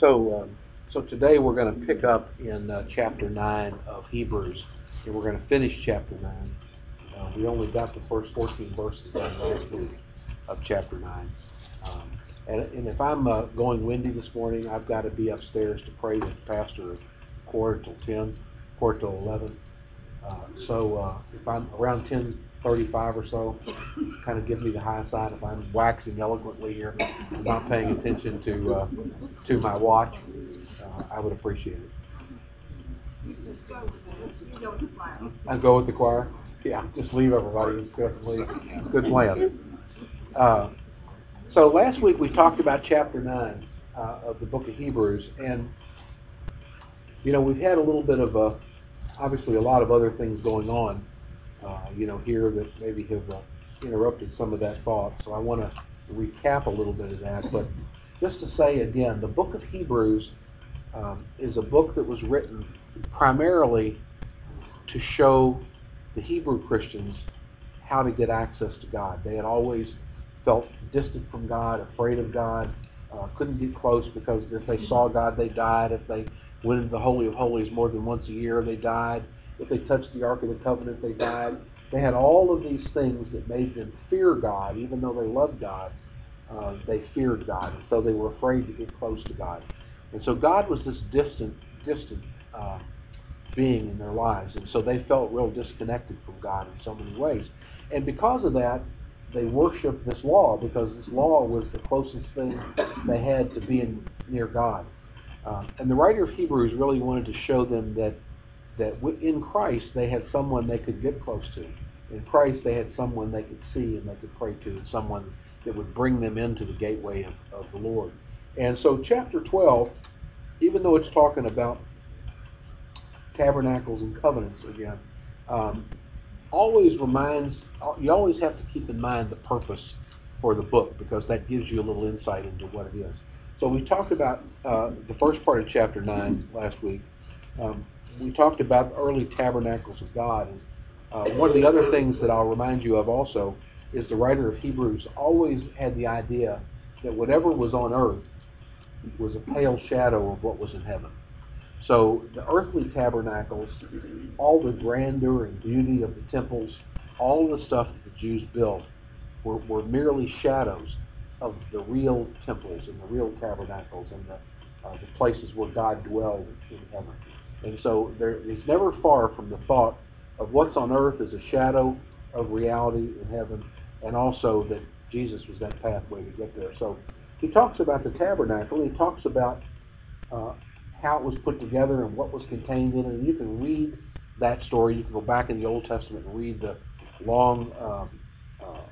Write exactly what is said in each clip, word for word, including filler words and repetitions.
So, um, so today we're going to pick up in uh, chapter nine of Hebrews, and we're going to finish chapter nine. Uh, we only got the first fourteen verses done last week of chapter nine. Um, and, and if I'm uh, going windy this morning, I've got to be upstairs to pray with the pastor at quarter till ten, quarter till eleven. Uh, so uh, if I'm around ten thirty-five or so, kind of give me the high side if I'm waxing eloquently here, I'm not paying attention to uh, to my watch. Uh, I would appreciate it. I go with the choir. Yeah, just leave everybody. Just go and leave. Good plan. Uh, so last week we talked about chapter nine uh, of the book of Hebrews, and you know we've had a little bit of a, obviously a lot of other things going on, uh, you know, here that maybe have uh, interrupted some of that thought. So I want to recap a little bit of that, but just to say again, the book of Hebrews um, is a book that was written primarily to show the Hebrew Christians how to get access to God. They had always felt distant from God, afraid of God, uh, couldn't get close because if they saw God, they died. If they went into the Holy of Holies more than once a year, they died. If they touched the Ark of the Covenant, they died. They had all of these things that made them fear God, even though they loved God. Uh, they feared God, and so they were afraid to get close to God. And so God was this distant, distant uh, being in their lives, and so they felt real disconnected from God in so many ways. And because of that, they worshiped this law, because this law was the closest thing they had to being near God. Uh, and the writer of Hebrews really wanted to show them that that in Christ they had someone they could get close to. In Christ they had someone they could see and they could pray to, and someone that would bring them into the gateway of, of the Lord. And so chapter twelve, even though it's talking about tabernacles and covenants again, um, always reminds, you always have to keep in mind the purpose for the book, because that gives you a little insight into what it is. So we talked about uh, the first part of chapter nine last week. Um, we talked about the early tabernacles of God. And uh, one of the other things that I'll remind you of also is the writer of Hebrews always had the idea that whatever was on earth was a pale shadow of what was in heaven. So the earthly tabernacles, all the grandeur and beauty of the temples, all of the stuff that the Jews built were, were merely shadows of the real temples and the real tabernacles and the, uh, the places where God dwelled in heaven. And so there is never far from the thought of what's on earth as a shadow of reality in heaven, and also that Jesus was that pathway to get there. So he talks about the tabernacle. He talks about uh, how it was put together and what was contained in it. And you can read that story. You can go back in the Old Testament and read the long um, uh,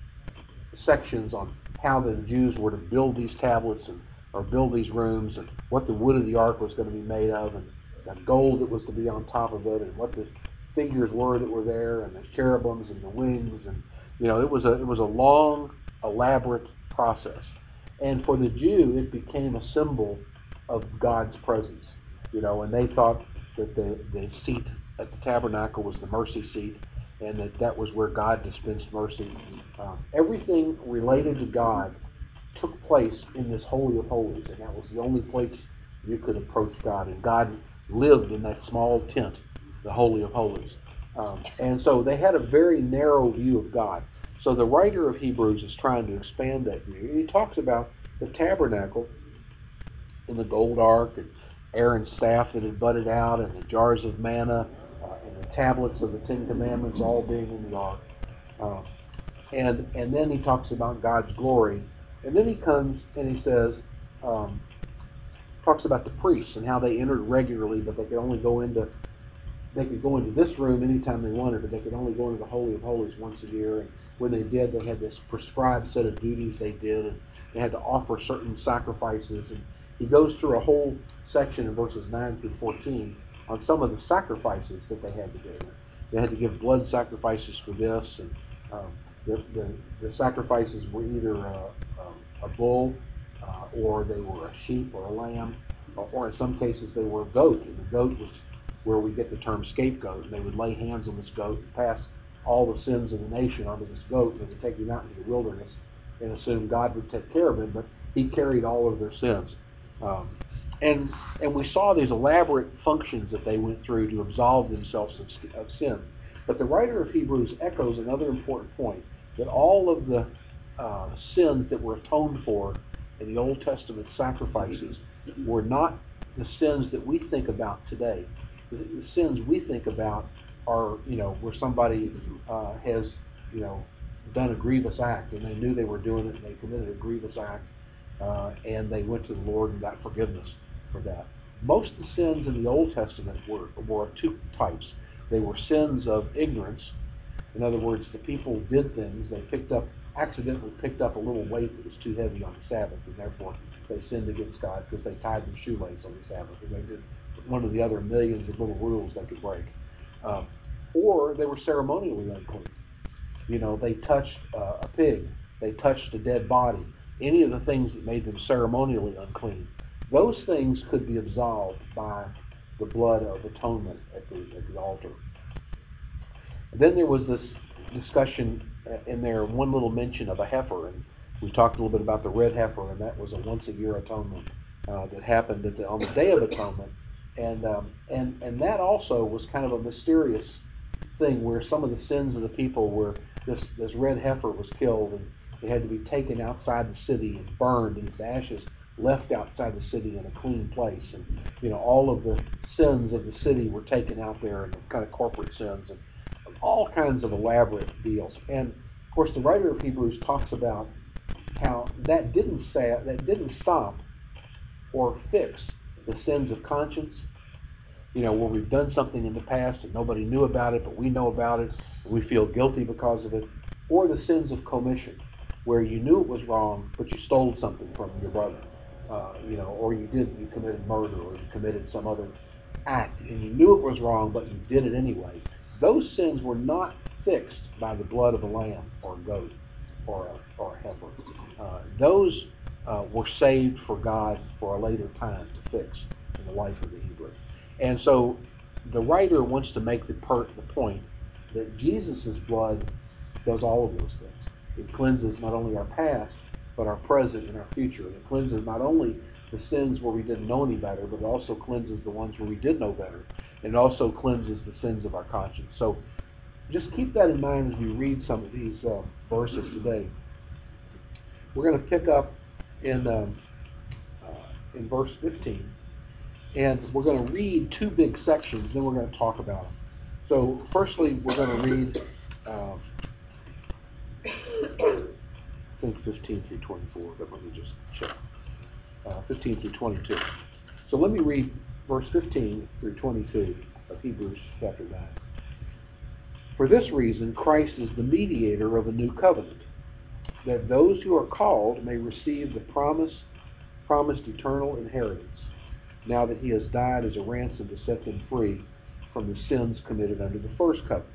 sections on how the Jews were to build these tablets and or build these rooms, and what the wood of the ark was going to be made of, and the gold that was to be on top of it, and what the figures were that were there, and the cherubims and the wings, and you know it was a it was a long, elaborate process. And for the Jew, it became a symbol of God's presence, you know, and they thought that the, the seat at the tabernacle was the mercy seat, and that that was where God dispensed mercy. Um, everything related to God took place in this Holy of Holies, and that was the only place you could approach God, and God lived in that small tent, the Holy of Holies. Um, and so they had a very narrow view of God. So the writer of Hebrews is trying to expand that view. He talks about the tabernacle and the gold ark, and Aaron's staff that had budded out, and the jars of manna, uh, and the tablets of the Ten Commandments all being in the ark. Uh, and and then he talks about God's glory. And then he comes and he says, um, talks about the priests and how they entered regularly, but they could only go into, they could go into this room anytime they wanted, but they could only go into the Holy of Holies once a year. And when they did, they had this prescribed set of duties they did, and they had to offer certain sacrifices. And he goes through a whole section in verses nine through fourteen on some of the sacrifices that they had to do. They had to give blood sacrifices for this, and um, the, the, the sacrifices were either a, a, a bull, uh, or they were a sheep or a lamb, or, or in some cases they were a goat, and the goat was where we get the term scapegoat. And they would lay hands on this goat and pass all the sins of the nation onto this goat, and they would take him out into the wilderness and assume God would take care of him, but he carried all of their sins. Um, And and we saw these elaborate functions that they went through to absolve themselves of, of sin. But the writer of Hebrews echoes another important point, that all of the uh, sins that were atoned for in the Old Testament sacrifices were not the sins that we think about today. The, the sins we think about are, you know, where somebody uh, has, you know, done a grievous act, and they knew they were doing it, and they committed a grievous act, uh, and they went to the Lord and got forgiveness for that. Most of the sins in the Old Testament were, were of two types. They were sins of ignorance. In other words, the people did things, they picked up, accidentally picked up a little weight that was too heavy on the Sabbath, and therefore they sinned against God because they tied their shoelace on the Sabbath, and they did one of the other millions of little rules they could break. Um, or they were ceremonially unclean. You know, they touched uh, a pig, they touched a dead body, any of the things that made them ceremonially unclean. Those things could be absolved by the blood of atonement at the, at the altar. And then there was this discussion in there, one little mention of a heifer, and we talked a little bit about the red heifer, and that was a once-a-year atonement uh, that happened at the, on the Day of Atonement, and um, and and that also was kind of a mysterious thing where some of the sins of the people were this this red heifer was killed, and it had to be taken outside the city and burned, and its ashes left outside the city in a clean place, and you know all of the sins of the city were taken out there, and the kind of corporate sins, and all kinds of elaborate deals. And of course, the writer of Hebrews talks about how that didn't say that didn't stop or fix the sins of conscience. You know, where we've done something in the past and nobody knew about it, but we know about it, and we feel guilty because of it, or the sins of commission, where you knew it was wrong, but you stole something from your brother, uh, you know, or you did, you committed murder, or you committed some other act, and you knew it was wrong, but you did it anyway. Those sins were not fixed by the blood of a lamb or a goat or a, or a heifer. Uh, those uh, were saved for God for a later time to fix in the life of the Hebrew. And so the writer wants to make the, per- the point that Jesus' blood does all of those things. It cleanses not only our past, but our present and our future. And it cleanses not only the sins where we didn't know any better, but it also cleanses the ones where we did know better. And it also cleanses the sins of our conscience. So just keep that in mind as we read some of these uh, verses today. We're going to pick up in, um, uh, in verse fifteen. And we're going to read two big sections, then we're going to talk about them. So, firstly, we're going to read, um, I think fifteen through twenty-four, but let me just check. Uh, fifteen through twenty-two. So, let me read verse fifteen through twenty-two of Hebrews chapter nine. For this reason, Christ is the mediator of a new covenant, that those who are called may receive the promise, promised eternal inheritance, now that he has died as a ransom to set them free from the sins committed under the first covenant.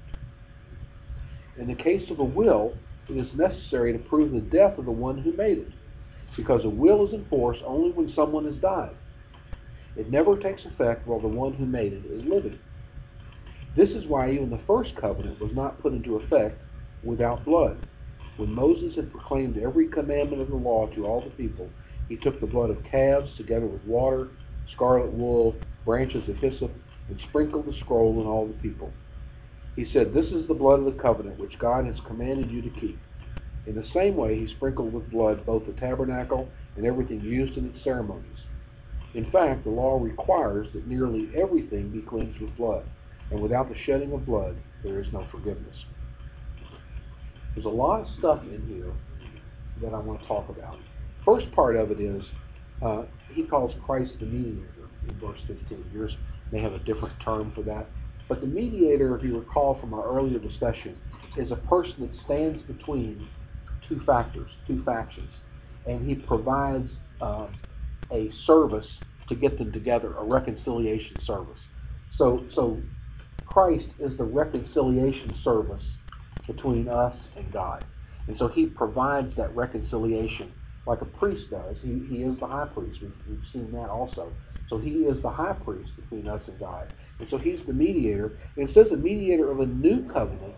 In the case of a will, it is necessary to prove the death of the one who made it, because a will is in force only when someone has died. It never takes effect while the one who made it is living. This is why even the first covenant was not put into effect without blood. When Moses had proclaimed every commandment of the law to all the people, he took the blood of calves together with water, scarlet wool, branches of hyssop, and sprinkled the scroll on all the people. He said, "This is the blood of the covenant which God has commanded you to keep." In the same way, he sprinkled with blood both the tabernacle and everything used in its ceremonies. In fact, the law requires that nearly everything be cleansed with blood, and without the shedding of blood, there is no forgiveness. There's a lot of stuff in here that I want to talk about. First part of it is uh, he calls Christ the mediator in verse fifteen. Yours may have a different term for that. But the mediator, if you recall from our earlier discussion, is a person that stands between two factors, two factions. And he provides uh, a service to get them together, a reconciliation service. So, so Christ is the reconciliation service between us and God. And so he provides that reconciliation like a priest does. He, he is the high priest. We've, we've seen that also. So he is the high priest between us and God. And so he's the mediator. And it says the mediator of a new covenant.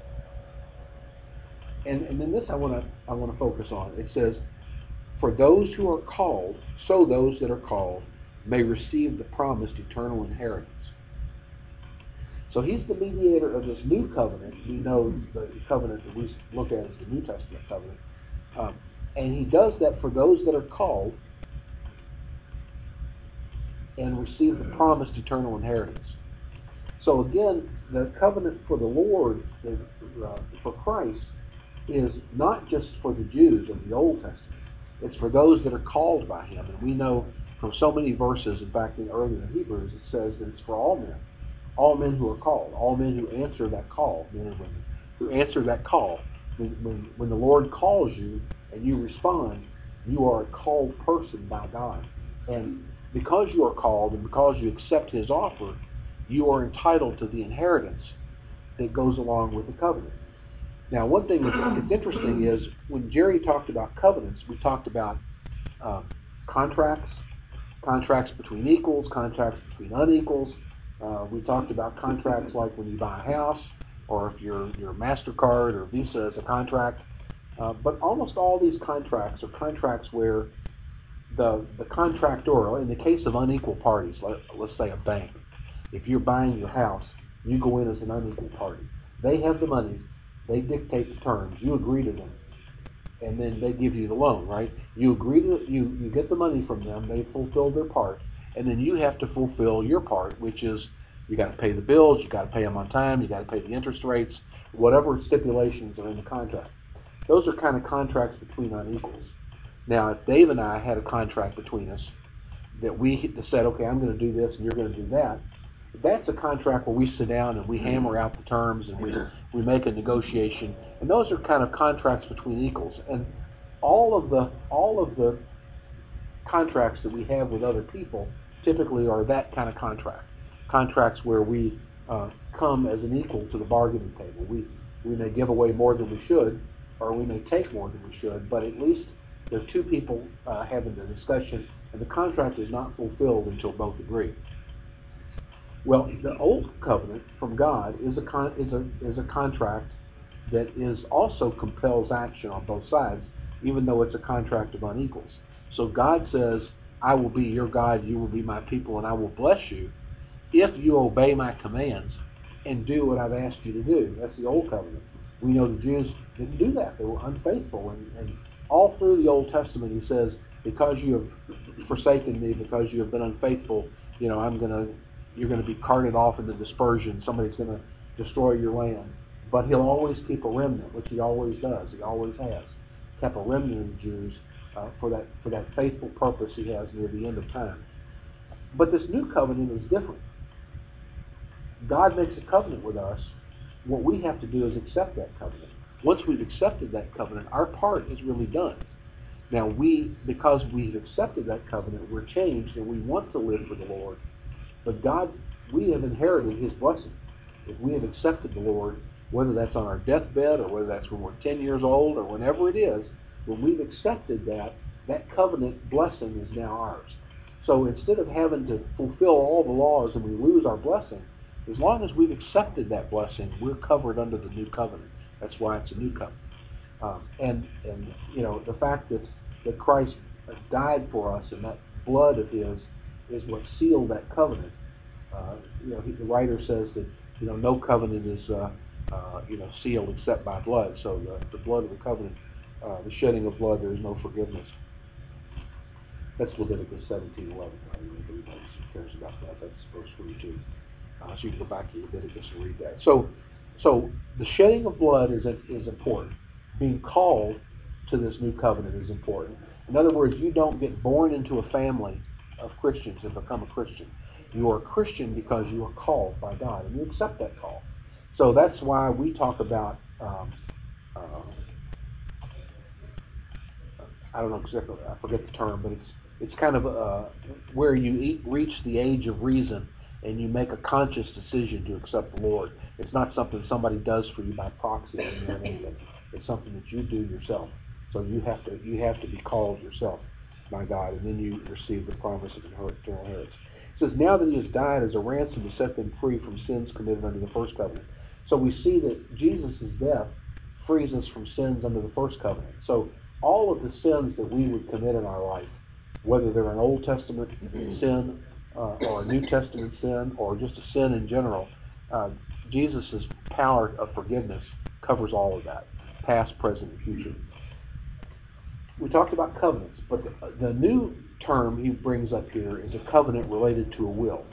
And, and then this I want to I want to focus on. It says, for those who are called, so those that are called may receive the promised eternal inheritance. So he's the mediator of this new covenant. We know the covenant that we look at as the New Testament covenant. Um, and he does that for those that are called and receive the promised eternal inheritance. So again, the covenant for the Lord, the, uh, for Christ, is not just for the Jews of the Old Testament. It's for those that are called by him. And we know from so many verses, in fact, in earlier in Hebrews, it says that it's for all men. All men who are called. All men who answer that call, men and women, who answer that call. When, when, when the Lord calls you and you respond, you are a called person by God. And because you are called and because you accept his offer, you are entitled to the inheritance that goes along with the covenant. Now, one thing that's, that's interesting is when Jerry talked about covenants, we talked about uh, contracts, contracts between equals, contracts between unequals. Uh, we talked about contracts like when you buy a house, or if your your MasterCard or Visa is a contract. Uh, but almost all these contracts are contracts where the the contractor, in the case of unequal parties, let, let's say a bank, if you're buying your house, you go in as an unequal party. They have the money, they dictate the terms, you agree to them, and then they give you the loan, right? You agree to you you get the money from them, they fulfill their part, and then you have to fulfill your part, which is you got to pay the bills, you got to pay them on time, you got to pay the interest rates, whatever stipulations are in the contract. Those are kind of contracts between unequals. Now, if Dave and I had a contract between us that we said, okay, I'm going to do this and you're going to do that, that's a contract where we sit down and we hammer out the terms and we we make a negotiation, and those are kind of contracts between equals. And all of the all of the contracts that we have with other people typically are that kind of contract. Contracts where we uh, come as an equal to the bargaining table. We we may give away more than we should, or we may take more than we should, but at least there are two people uh, having the discussion, and the contract is not fulfilled until both agree. Well, the old covenant from God is a con- is a is a contract that is also compels action on both sides, even though it's a contract of unequals. So God says, "I will be your God, you will be my people, and I will bless you if you obey my commands and do what I've asked you to do." That's the old covenant. We know the Jews didn't do that; they were unfaithful, and, and all through the Old Testament, He says, "Because you have forsaken me, because you have been unfaithful, you know, I'm gonna." You're going to be carted off into dispersion. Somebody's going to destroy your land. But he'll always keep a remnant, which he always does. He always has kept a remnant of the Jews uh, for that for that faithful purpose he has near the end of time. But this new covenant is different. God makes a covenant with us. What we have to do is accept that covenant. Once we've accepted that covenant, our part is really done. Now we, because we've accepted that covenant, we're changed and we want to live for the Lord. But God, we have inherited His blessing. If we have accepted the Lord, whether that's on our deathbed or whether that's when we're ten years old or whenever it is, when we've accepted that, that covenant blessing is now ours. So instead of having to fulfill all the laws and we lose our blessing, as long as we've accepted that blessing, we're covered under the new covenant. That's why it's a new covenant. Um, and, and, you know, the fact that, that Christ died for us and that blood of His is what sealed that covenant. Uh, you know, he, the writer says that you know no covenant is uh, uh, you know sealed except by blood. So the, the blood of the covenant, uh, the shedding of blood, there is no forgiveness. That's Leviticus seventeen eleven. Right? If anybody cares about that, that's verse twenty-two. Uh, so you can go back to Leviticus and read that. So, so the shedding of blood is is important. Being called to this new covenant is important. In other words, you don't get born into a family of Christians and become a Christian. You are a Christian because you are called by God, and you accept that call. So that's why we talk about, um, uh, I don't know exactly, I forget the term, but it's it's kind of uh, where you eat, reach the age of reason and you make a conscious decision to accept the Lord. It's not something somebody does for you by proxy or anything. It's something that you do yourself. So you have to you have to be called yourself by God, and then you receive the promise of eternal inheritance. It says, now that He has died as a ransom to set them free from sins committed under the first covenant. So we see that Jesus' death frees us from sins under the first covenant. So all of the sins that we would commit in our life whether they're an Old Testament sin uh, or a New Testament sin or just a sin in general. Uh, Jesus' power of forgiveness covers all of that, past, present, and future. We talked about covenants, but the, the new term he brings up here is a covenant related to a will.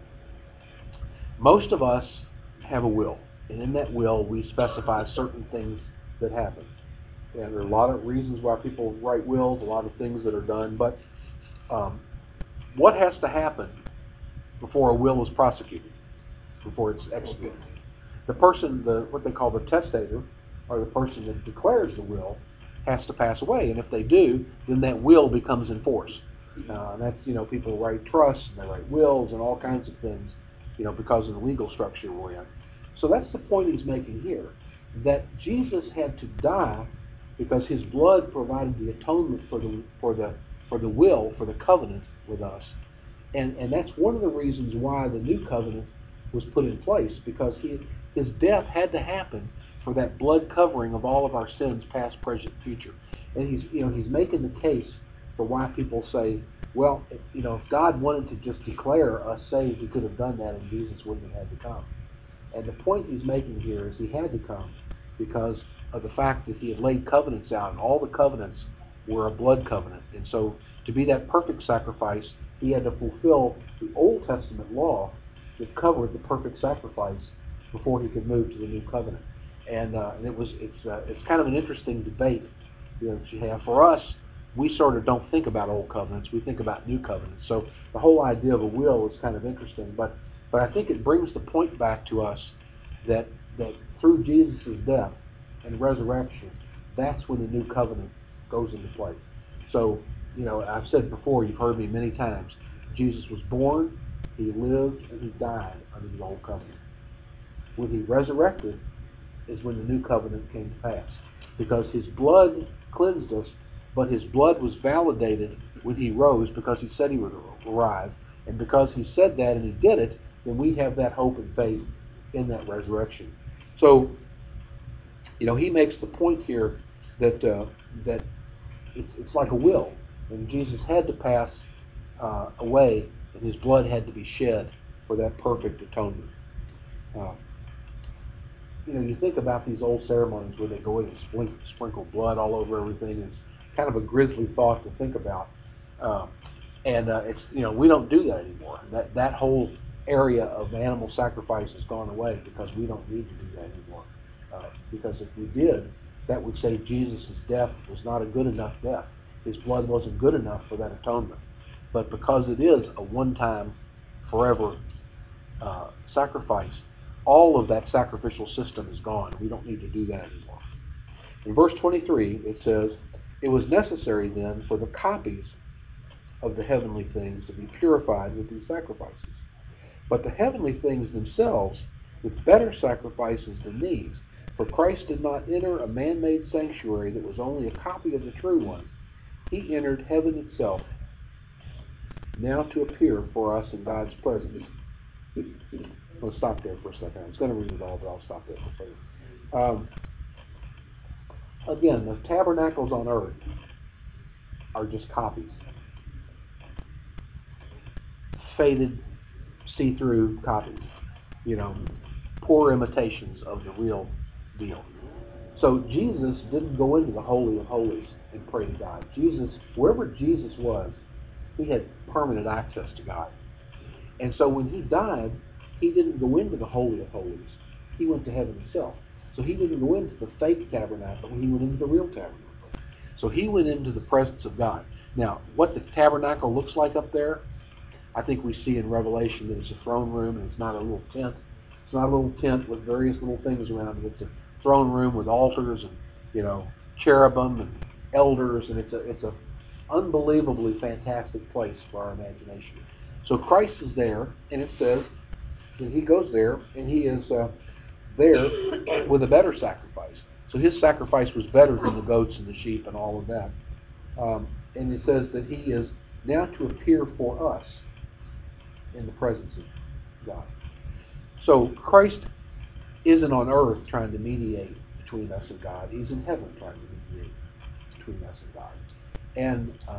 Most of us have a will, and in that will we specify certain things that happen. And there are a lot of reasons why people write wills, a lot of things that are done, but um, what has to happen before a will is prosecuted, before it's executed? The person, the what they call the testator, or the person that declares the will, has to pass away, and if they do, then that will becomes in force. Uh, and that's, you know, people write trusts, and they write wills, and all kinds of things, you know, because of the legal structure we're in. So that's the point he's making here, that Jesus had to die because his blood provided the atonement for the for the for the will, for the covenant with us. And and that's one of the reasons why the new covenant was put in place, because he his death had to happen for that blood covering of all of our sins, past, present, future. And he's you know he's making the case for why people say, well, if, you know, if God wanted to just declare us saved, he could have done that, and Jesus wouldn't have had to come. And the point he's making here is he had to come because of the fact that he had laid covenants out, and all the covenants were a blood covenant. And so to be that perfect sacrifice, he had to fulfill the Old Testament law that covered the perfect sacrifice before he could move to the new covenant. And, uh, and it was it's uh, it's kind of an interesting debate, you know, that you have. For us, we sort of don't think about old covenants; we think about new covenants. So the whole idea of a will is kind of interesting. But but I think it brings the point back to us that that through Jesus' death and resurrection, that's when the new covenant goes into play. So, you know, I've said before, you've heard me many times, Jesus was born, he lived, and he died under the old covenant. When he resurrected is when the new covenant came to pass, because his blood cleansed us, but his blood was validated when he rose, because he said he would rise. And because he said that and he did it, then we have that hope and faith in that resurrection. So, you know, he makes the point here that uh, that it's, it's like a will, and Jesus had to pass uh, away, and his blood had to be shed for that perfect atonement. Uh, you know, you think about these old ceremonies where they go in and sprinkle, sprinkle blood all over everything. It's kind of a grisly thought to think about, uh, and uh, it's you know we don't do that anymore. That that whole area of animal sacrifice has gone away because we don't need to do that anymore. Uh, because if we did, that would say Jesus' death was not a good enough death. His blood wasn't good enough for that atonement. But because it is a one-time, forever uh, sacrifice, all of that sacrificial system is gone. We don't need to do that anymore. In verse twenty-three, it says, "It was necessary then for the copies of the heavenly things to be purified with these sacrifices. But the heavenly things themselves with better sacrifices than these. For Christ did not enter a man-made sanctuary that was only a copy of the true one. He entered heaven itself, now to appear for us in God's presence." I'll stop there for a second. I was going to read it all, but I'll stop there for a second. Um, again, the tabernacles on earth are just copies. Faded, see-through copies. You know, poor imitations of the real deal. So Jesus didn't go into the Holy of Holies and pray to God. Jesus, wherever Jesus was, he had permanent access to God. And so when he died, he didn't go into the Holy of Holies. He went to heaven himself. So he didn't go into the fake tabernacle. He went into the real tabernacle. So he went into the presence of God. Now, what the tabernacle looks like up there, I think we see in Revelation that it's a throne room and it's not a little tent. It's not a little tent with various little things around it. It's a throne room with altars and, you know, cherubim and elders, and it's a it's a unbelievably fantastic place for our imagination. So Christ is there, and it says that he goes there, and he is uh, there with a better sacrifice. So his sacrifice was better than the goats and the sheep and all of that. Um, and it says that he is now to appear for us in the presence of God. So Christ isn't on earth trying to mediate between us and God. He's in heaven trying to mediate between us and God. And uh,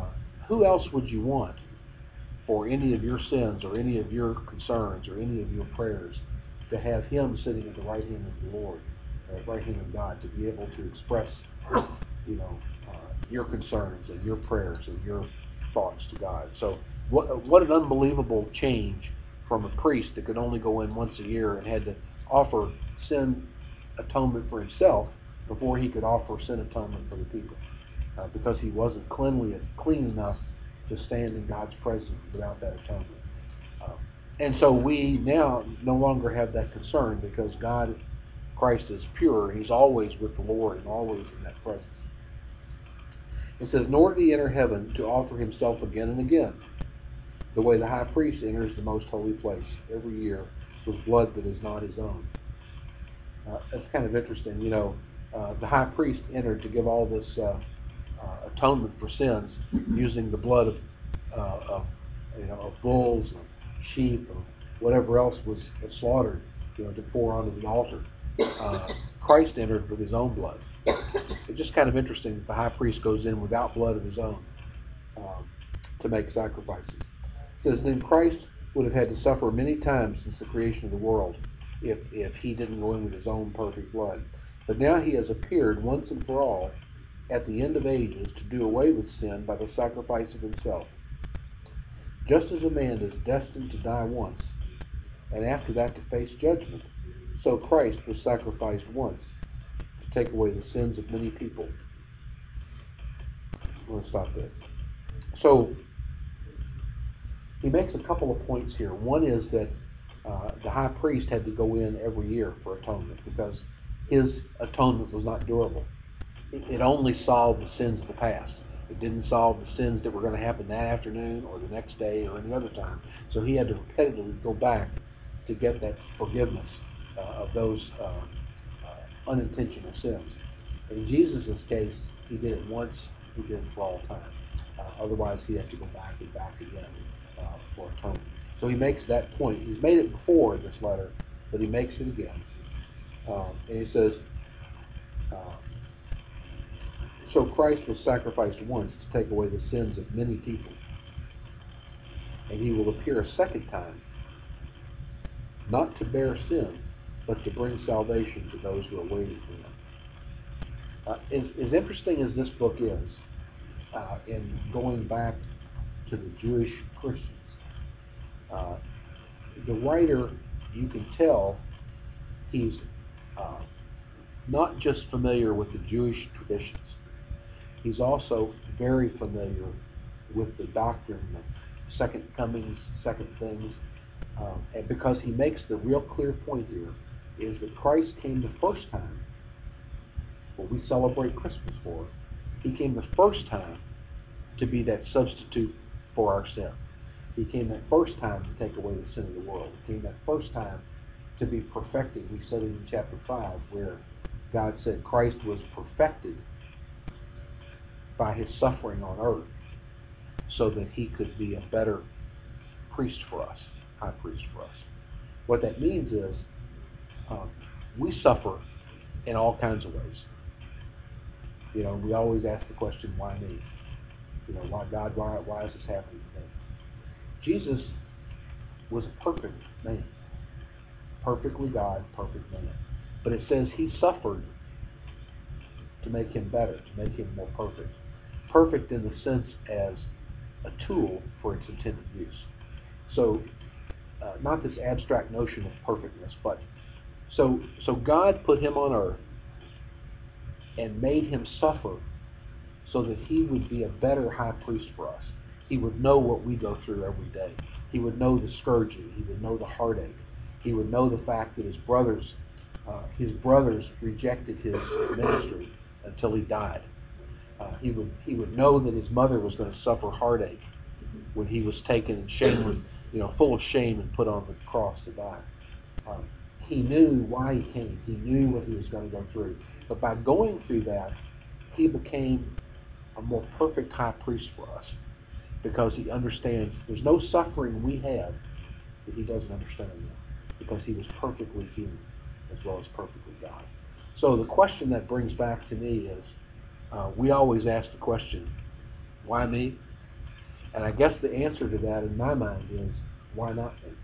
who else would you want for any of your sins or any of your concerns or any of your prayers to have him sitting at the right hand of the Lord, or at the right hand of God, to be able to express, you know, uh, your concerns and your prayers and your thoughts to God. So what, what an unbelievable change from a priest that could only go in once a year and had to offer sin atonement for himself before he could offer sin atonement for the people, uh, because he wasn't cleanly clean enough to stand in God's presence without that atonement. Uh, and so we now no longer have that concern, because God, Christ is pure. He's always with the Lord and always in that presence. It says, nor did he enter heaven to offer himself again and again, the way the high priest enters the most holy place every year with blood that is not his own. Uh, that's kind of interesting. You know, uh, the high priest entered to give all this uh, uh, atonement for sins using the blood of, uh, of you know, of bulls, of sheep, of whatever else was slaughtered, you know, to pour onto the altar. Uh, Christ entered with his own blood. It's just kind of interesting that the high priest goes in without blood of his own um, to make sacrifices. It says, then Christ would have had to suffer many times since the creation of the world if, if he didn't go in with his own perfect blood. But now he has appeared once and for all at the end of ages to do away with sin by the sacrifice of himself. Just as a man is destined to die once, and after that to face judgment, so Christ was sacrificed once to take away the sins of many people. I'm going to stop there. So he makes a couple of points here. One is that uh, the high priest had to go in every year for atonement because his atonement was not durable. It, it only solved the sins of the past. It didn't solve the sins that were going to happen that afternoon or the next day or any other time. So he had to repetitively go back to get that forgiveness uh, of those uh, uh, unintentional sins. In Jesus' case, he did it once, he did it for all time. Uh, otherwise, he had to go back and back again uh, for atonement. So he makes that point. He's made it before in this letter, but he makes it again. Uh, and he says, uh, so Christ was sacrificed once to take away the sins of many people. And he will appear a second time, not to bear sin, but to bring salvation to those who are waiting for him. Uh, as, as interesting as this book is, uh, in going back to the Jewish Christians, uh, the writer, you can tell, he's uh, not just familiar with the Jewish traditions, he's also very familiar with the doctrine of second comings, second things, um, and because he makes the real clear point here is that Christ came the first time, what we celebrate Christmas for, he came the first time to be that substitute for our sin. He came that first time to take away the sin of the world. He came that first time to be perfected. We said it in chapter five, where God said Christ was perfected by his suffering on earth so that he could be a better priest for us, high priest for us. What that means is um, we suffer in all kinds of ways. You know, we always ask the question, why me? You know, why God, why, why is this happening to me? Jesus was a perfect man. Perfectly God, perfect man. But it says he suffered to make him better, to make him more perfect. Perfect in the sense as a tool for its intended use. So, uh, not this abstract notion of perfectness, but so so God put him on earth and made him suffer so that he would be a better high priest for us. He would know what we go through every day. He would know the scourging. He would know the heartache. He would know the fact that his brothers, uh, his brothers rejected his ministry until he died. Uh, he would he would know that his mother was going to suffer heartache when he was taken and shame, you know, full of shame and put on the cross to die. Um, he knew why he came. He knew what he was going to go through. But by going through that, he became a more perfect high priest for us because he understands there's no suffering we have that he doesn't understand yet, because he was perfectly human as well as perfectly God. So the question that brings back to me is, uh, we always ask the question, why me? And I guess the answer to that in my mind is, why not me?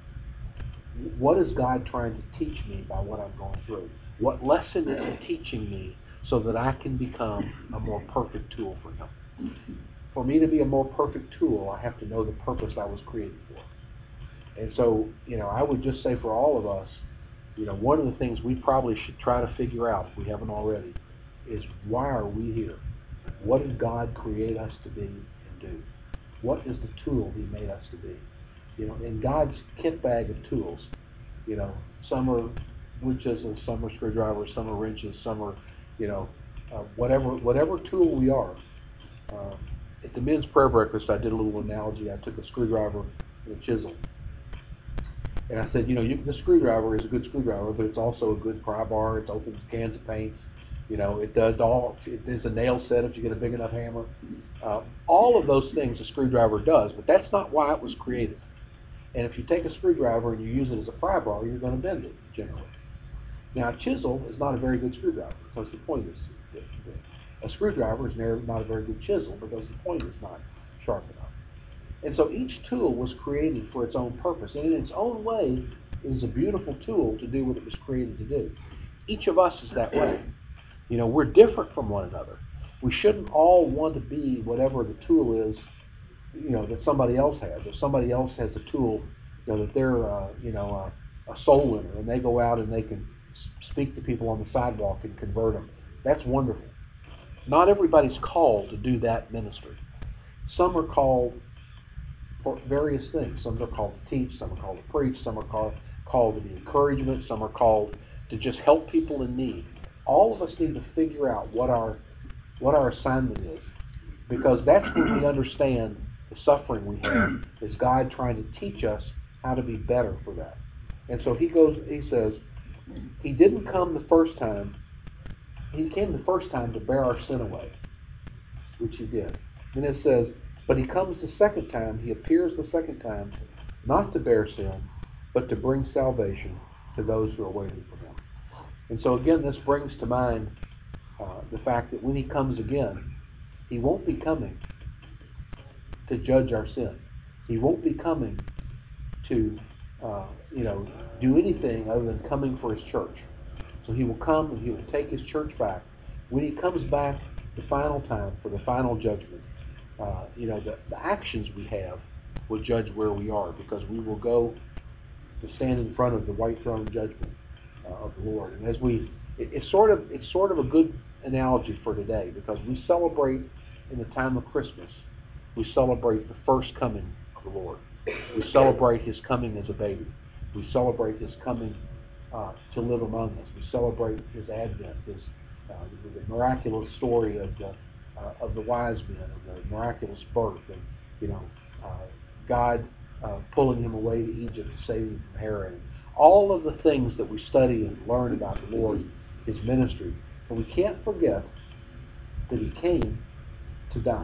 What is God trying to teach me by what I'm going through? What lesson is He teaching me so that I can become a more perfect tool for Him? For me to be a more perfect tool, I have to know the purpose I was created for. And so, you know, I would just say for all of us, you know, one of the things we probably should try to figure out, if we haven't already, is why are we here? What did God create us to be and do? What is the tool He made us to be? You know, in God's kit bag of tools, you know, some are wood chisels, some are screwdrivers, some are wrenches, some are, you know, uh, whatever whatever tool we are. Uh, at the men's prayer breakfast, I did a little analogy. I took a screwdriver and a chisel, and I said, you know, you, the screwdriver is a good screwdriver, but it's also a good pry bar. It's open cans of paints. You know, it does all. It is a nail set if you get a big enough hammer. Uh, all of those things a screwdriver does, but that's not why it was created. And if you take a screwdriver and you use it as a pry bar, you're going to bend it, generally. Now, a chisel is not a very good screwdriver because the point is, a screwdriver is not a very good chisel because the point is not sharp enough. And so each tool was created for its own purpose. And in its own way, it is a beautiful tool to do what it was created to do. Each of us is that way. You know, we're different from one another. We shouldn't all want to be whatever the tool is, you know, that somebody else has. If somebody else has a tool, you know, that they're, uh, you know, uh, a soul winner, and they go out and they can speak to people on the sidewalk and convert them. That's wonderful. Not everybody's called to do that ministry. Some are called for various things. Some are called to teach, some are called to preach, some are called, called to be encouragement, some are called to just help people in need. All of us need to figure out what our what our assignment is, because that's when we understand the suffering we have is God trying to teach us how to be better for that. And so he goes, he says, he didn't come the first time. He came the first time to bear our sin away, which he did. Then it says, but he comes the second time, he appears the second time, not to bear sin, but to bring salvation to those who are waiting for him. And so again, this brings to mind uh, the fact that when he comes again, he won't be coming to judge our sin. He won't be coming to, uh, you know, do anything other than coming for his church. So he will come and he will take his church back. When he comes back the final time for the final judgment, uh, you know, the, the actions we have will judge where we are, because we will go to stand in front of the white throne judgment uh, of the Lord. And as we, it, it's sort of it's sort of a good analogy for today, because we celebrate in the time of Christmas, we celebrate the first coming of the Lord. We celebrate his coming as a baby. We celebrate his coming uh, to live among us. We celebrate his advent, his uh, the, the miraculous story of the uh, of the wise men, of the miraculous birth, and you know, uh, God uh, pulling him away to Egypt to save him from Herod. All of the things that we study and learn about the Lord, his ministry, and we can't forget that he came to die.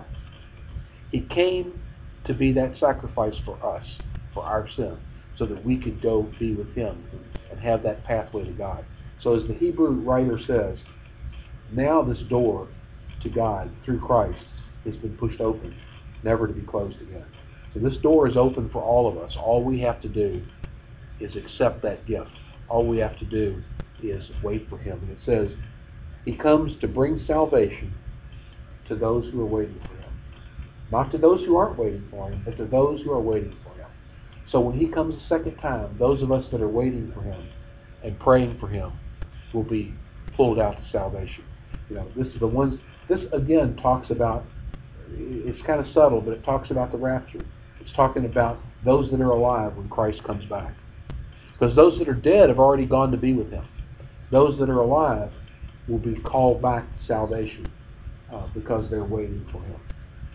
He came to be that sacrifice for us, for our sin, so that we could go be with him and have that pathway to God. So as the Hebrew writer says, now this door to God through Christ has been pushed open, never to be closed again. So this door is open for all of us. All we have to do is accept that gift. All we have to do is wait for him. And it says, he comes to bring salvation to those who are waiting for him. Not to those who aren't waiting for him, but to those who are waiting for him. So when he comes a second time, those of us that are waiting for him and praying for him will be pulled out to salvation. You know, this is the ones, this again talks about, it's kind of subtle, but it talks about the rapture. It's talking about those that are alive when Christ comes back. Because those that are dead have already gone to be with him. Those that are alive will be called back to salvation uh, because they're waiting for him.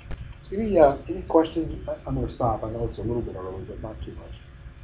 Any uh, any questions? I'm going to stop. I know it's a little bit early, but not too much.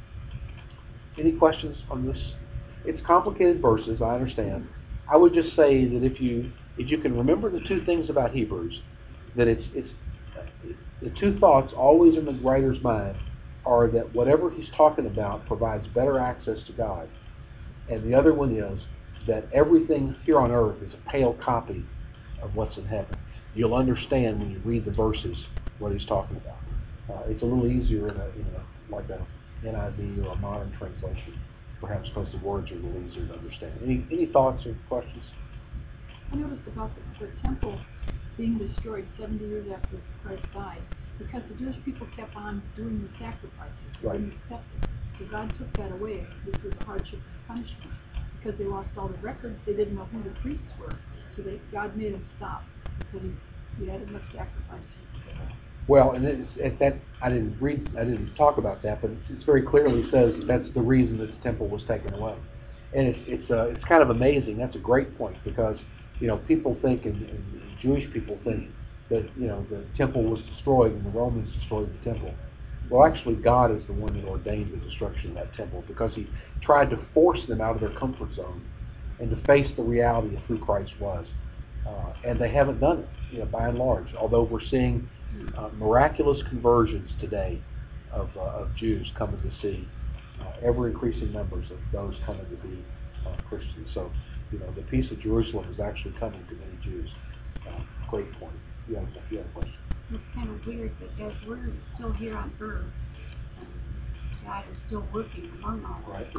Any questions on this? It's complicated verses, I understand. I would just say that if you if you can remember the two things about Hebrews, that it's it's the two thoughts always in the writer's mind are that whatever he's talking about provides better access to God, and the other one is that everything here on earth is a pale copy of what's in heaven. You'll understand when you read the verses what he's talking about. Uh, it's a little easier in a, you know, like a N I V or a modern translation, perhaps because the words are a little easier to understand. Any any thoughts or questions? I noticed about the, the temple being destroyed seventy years after Christ died, because the Jewish people kept on doing the sacrifices. They Right. didn't accept it. So God took that away, which was a hardship and punishment. Because they lost all the records, they didn't know who the priests were. So they, God made them stop, because he, he had enough sacrifice. Well, and it's, at that I didn't read, I didn't talk about that, but it very clearly says that that's the reason that the temple was taken away, and it's it's uh, it's kind of amazing. That's a great point because you know people think and, and Jewish people think that you know the temple was destroyed and the Romans destroyed the temple. Well, actually, God is the one that ordained the destruction of that temple because He tried to force them out of their comfort zone and to face the reality of who Christ was, uh, and they haven't done it, you know, by and large. Although we're seeing uh, miraculous conversions today of, uh, of Jews coming to see, uh, ever increasing numbers of those coming to be uh, Christians. So, you know, the peace of Jerusalem is actually coming to many Jews. Uh, great point. You have, you have a question? It's kind of weird that as we're still here on earth, and God is still working among all of Right. us.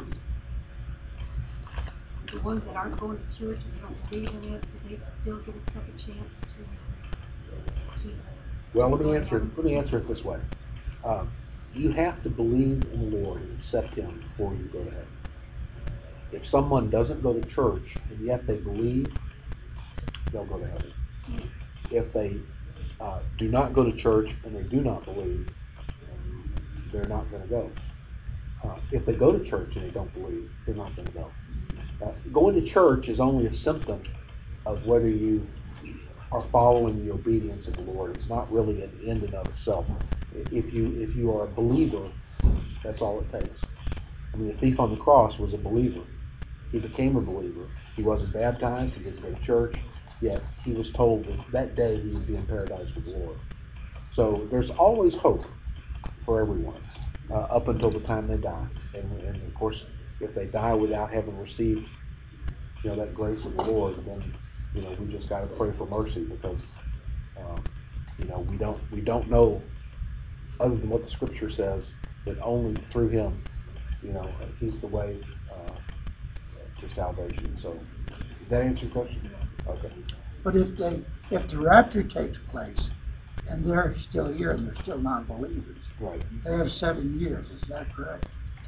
The ones that aren't going to church and they don't believe in it, do they still get a second chance to? to Well, let go me to answer it. heaven? Let me answer it this way. Uh, you have to believe in the Lord and accept Him before you go to heaven. If someone doesn't go to church and yet they believe, they'll go to heaven. If they uh, do not go to church and they do not believe, they're not going to go. Uh, if they go to church and they don't believe, they're not going to go. Uh, going to church is only a symptom of whether you are following the obedience of the Lord. It's not really an end in of itself. If you if you are a believer, that's all it takes. I mean, the thief on the cross was a believer. He became a believer. He wasn't baptized. He didn't go to church. Yet he was told that that day he would be in paradise with the Lord. So there's always hope for everyone uh, up until the time they die. And, and of course, if they die without having received, you know, that grace of the Lord, then you know we just got to pray for mercy because um, you know we don't we don't know other than what the Scripture says that only through Him, you know, He's the way uh, to salvation. So, did that answer your question? Okay. But if they, if the rapture takes place and they're still here and they're still non-believers, Right. they have seven years, is that correct?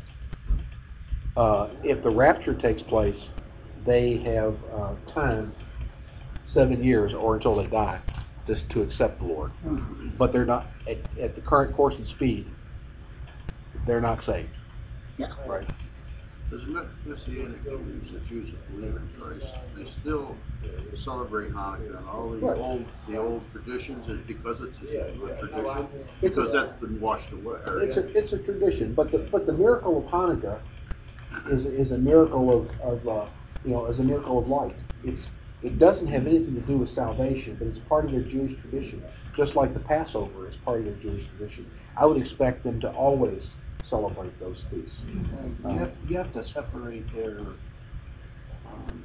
Uh, if the rapture takes place, they have uh, time, seven years or until they die, just to accept the Lord. Mm-hmm. But they're not, at, at the current course and speed, they're not saved. Yeah. Right. There's Messianic Jews, the Jews that believe in Christ. They still celebrate Hanukkah and all the Right. old the old traditions, and because it's a, a tradition, It's because a- that's been washed away. or- It's a it's a tradition, but the but the miracle of Hanukkah is is a miracle of of uh, you know is a miracle of light. It's it doesn't have anything to do with salvation, but it's part of their Jewish tradition, just like the Passover is part of their Jewish tradition. I would expect them to always celebrate those feasts. You have, you have to separate their um,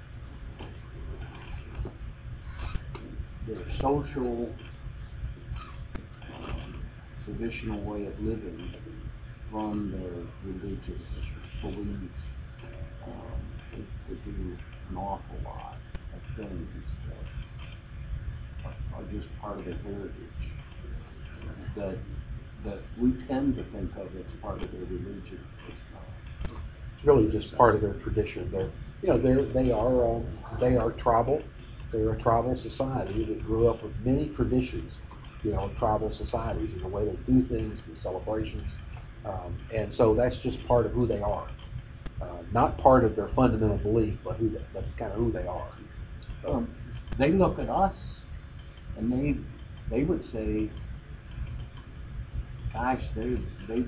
their social, um, traditional way of living from their religious beliefs. Um, they, they do an awful lot of things that are, are just part of their heritage that that we tend to think of as part of their religion. It's not. It's really just part of their tradition. They're you know they're they are um, they are tribal. They're a tribal society that grew up with many traditions, you know, tribal societies and the way they do things, the celebrations, um, and so that's just part of who they are. Uh, not part of their fundamental belief, but who they, but kind of who they are. Um, they look at us and they they would say, gosh, they they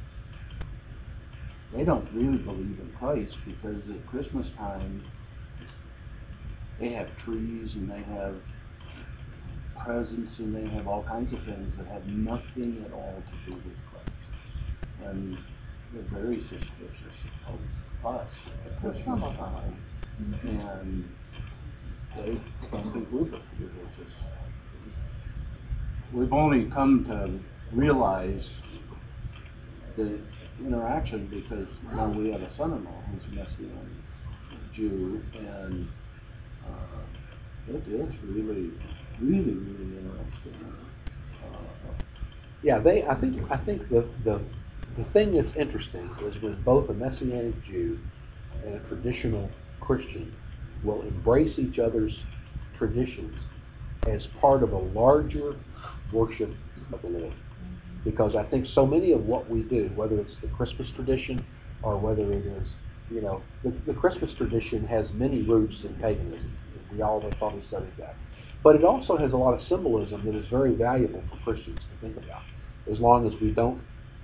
they don't really believe in Christ because at Christmas time they have trees and they have presents and they have all kinds of things that have nothing at all to do with Christ. And they're very suspicious of us at Christmas time. And they don't think we're religious. We've only come to realize the interaction, because now we have a son-in-law who's a Messianic Jew, and uh, it, it's really, really, really interesting. Uh, Yeah, they. I think. I think the the the thing that's interesting is when both a Messianic Jew and a traditional Christian will embrace each other's traditions as part of a larger worship of the Lord. Because I think so many of what we do, whether it's the Christmas tradition or whether it is, you know, the, the Christmas tradition has many roots in paganism. We all have probably studied that. But it also has a lot of symbolism that is very valuable for Christians to think about, as long as we don't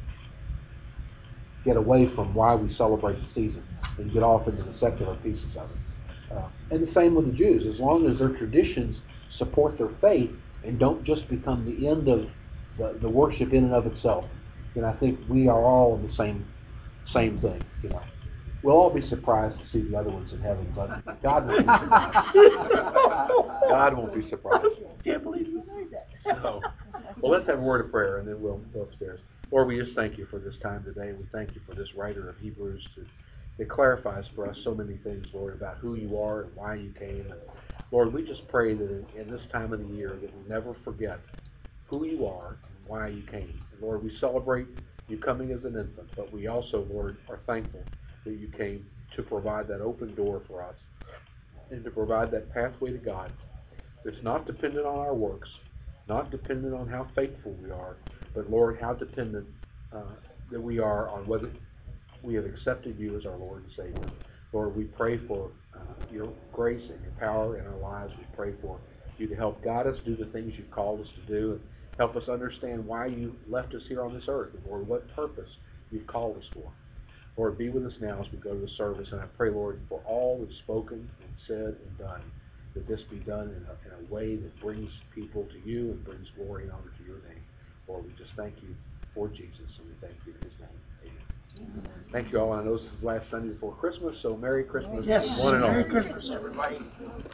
get away from why we celebrate the season and get off into the secular pieces of it. Uh, and the same with the Jews, as long as their traditions support their faith and don't just become the end of the, the worship in and of itself. And I think we are all in the same same thing, you know. We'll all be surprised to see the other ones in heaven, but God won't be surprised. God won't be surprised. Can't believe you made that. So, well, let's have a word of prayer, and then we'll go upstairs. Lord, we just thank you for this time today. We thank you for this writer of Hebrews to it clarifies for us so many things, Lord, about who you are and why you came. And Lord, we just pray that in, in this time of the year that we never forget who you are and why you came. And Lord, we celebrate you coming as an infant, but we also, Lord, are thankful that you came to provide that open door for us and to provide that pathway to God that's not dependent on our works, not dependent on how faithful we are, but Lord, how dependent uh, that we are on whether we have accepted you as our Lord and Savior. Lord, we pray for uh, your grace and your power in our lives. We pray for you to help guide us, do the things you've called us to do, and help us understand why you left us here on this earth, and Lord, what purpose you've called us for. Lord, be with us now as we go to the service, and I pray, Lord, for all that's spoken and said and done, that this be done in a, in a way that brings people to you and brings glory and honor to your name. Lord, we just thank you for Jesus, and we thank you in his name. Amen. Thank you all. I know this is the last Sunday before Christmas, so Merry Christmas, Yes, one and all. Merry Christmas, everybody.